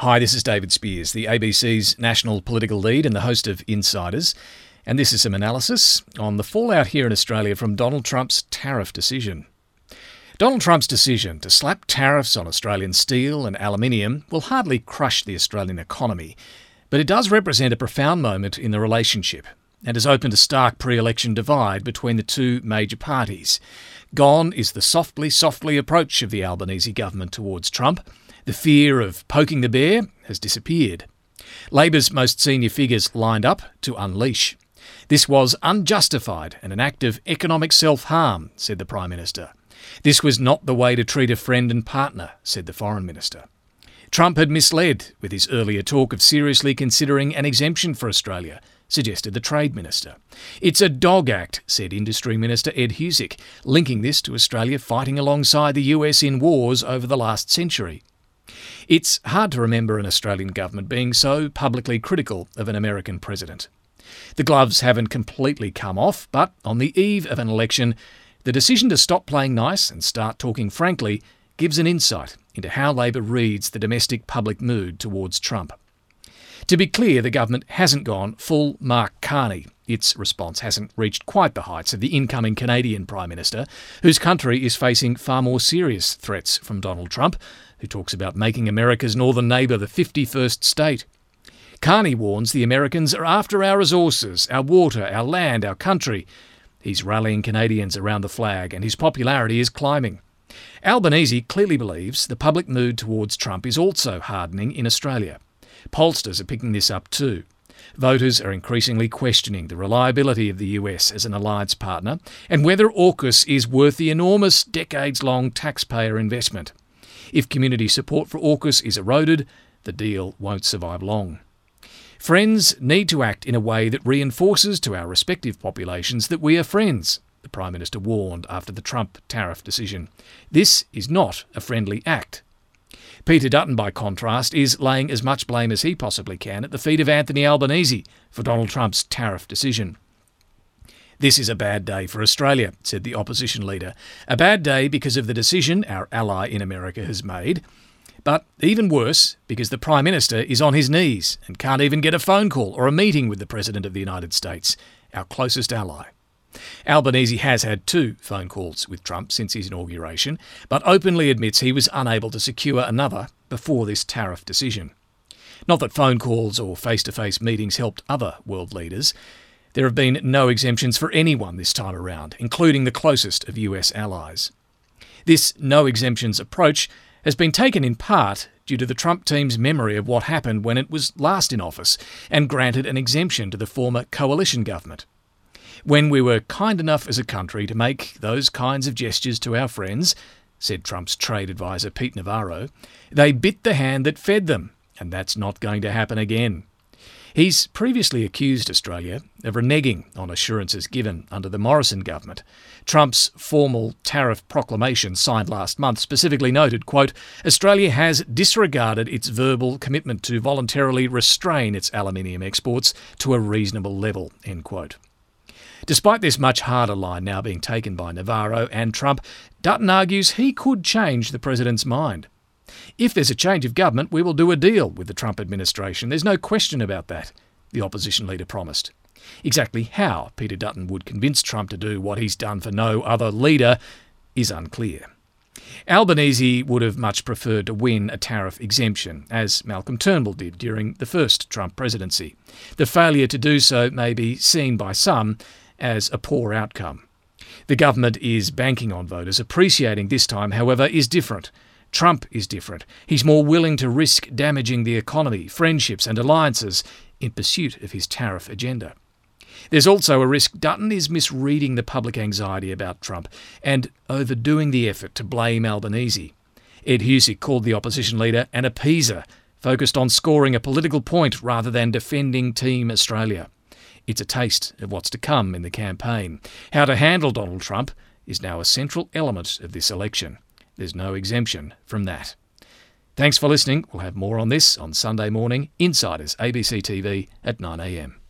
Hi, this is David Spears, the ABC's national political lead and the host of Insiders. And this is some analysis on the fallout here in Australia from Donald Trump's tariff decision. Donald Trump's decision to slap tariffs on Australian steel and aluminium will hardly crush the Australian economy, but it does represent a profound moment in the relationship and has opened a stark pre-election divide between the two major parties. Gone is the softly approach of the Albanese government towards Trump. The fear of poking the bear has disappeared. Labor's most senior figures lined up to unleash. This was unjustified and an act of economic self-harm, said the Prime Minister. This was not the way to treat a friend and partner, said the Foreign Minister. Trump had misled with his earlier talk of seriously considering an exemption for Australia, suggested the Trade Minister. It's a dog act, said Industry Minister Ed Husic, linking this to Australia fighting alongside the US in wars over the last century. It's hard to remember an Australian government being so publicly critical of an American president. The gloves haven't completely come off, but on the eve of an election, the decision to stop playing nice and start talking frankly gives an insight into how Labor reads the domestic public mood towards Trump. To be clear, the government hasn't gone full Mark Carney. Its response hasn't reached quite the heights of the incoming Canadian Prime Minister, whose country is facing far more serious threats from Donald Trump, who talks about making America's northern neighbour the 51st state. Carney warns the Americans are after our resources, our water, our land, our country. He's rallying Canadians around the flag and his popularity is climbing. Albanese clearly believes the public mood towards Trump is also hardening in Australia. Pollsters are picking this up too. Voters are increasingly questioning the reliability of the US as an alliance partner and whether AUKUS is worth the enormous decades-long taxpayer investment. If community support for AUKUS is eroded, the deal won't survive long. Friends need to act in a way that reinforces to our respective populations that we are friends, the Prime Minister warned after the Trump tariff decision. This is not a friendly act. Peter Dutton, by contrast, is laying as much blame as he possibly can at the feet of Anthony Albanese for Donald Trump's tariff decision. This is a bad day for Australia, said the opposition leader. A bad day because of the decision our ally in America has made. But even worse, because the Prime Minister is on his knees and can't even get a phone call or a meeting with the President of the United States, our closest ally. Albanese has had 2 phone calls with Trump since his inauguration, but openly admits he was unable to secure another before this tariff decision. Not that phone calls or face-to-face meetings helped other world leaders. There have been no exemptions for anyone this time around, including the closest of US allies. This no-exemptions approach has been taken in part due to the Trump team's memory of what happened when it was last in office and granted an exemption to the former coalition government. When we were kind enough as a country to make those kinds of gestures to our friends, said Trump's trade advisor Pete Navarro, they bit the hand that fed them, and that's not going to happen again. He's previously accused Australia of reneging on assurances given under the Morrison government. Trump's formal tariff proclamation signed last month specifically noted, quote, Australia has disregarded its verbal commitment to voluntarily restrain its aluminium exports to a reasonable level, end quote. Despite this much harder line now being taken by Navarro and Trump, Dutton argues he could change the president's mind. If there's a change of government, we will do a deal with the Trump administration. There's no question about that, the opposition leader promised. Exactly how Peter Dutton would convince Trump to do what he's done for no other leader is unclear. Albanese would have much preferred to win a tariff exemption, as Malcolm Turnbull did during the first Trump presidency. The failure to do so may be seen by some as a poor outcome. The government is banking on voters appreciating this time, however, is different. Trump is different. He's more willing to risk damaging the economy, friendships and alliances in pursuit of his tariff agenda. There's also a risk Dutton is misreading the public anxiety about Trump and overdoing the effort to blame Albanese. Ed Husic called the opposition leader an appeaser, focused on scoring a political point rather than defending Team Australia. It's a taste of what's to come in the campaign. How to handle Donald Trump is now a central element of this election. There's no exemption from that. Thanks for listening. We'll have more on this on Sunday morning. Insiders, ABC TV at 9 a.m.